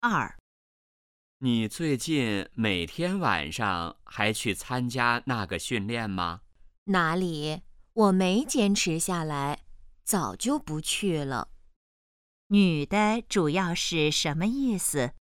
2. 你最近每天晚上还去参加那个训练吗？ 哪里？我没坚持下来，早就不去了。 女的主要是什么意思？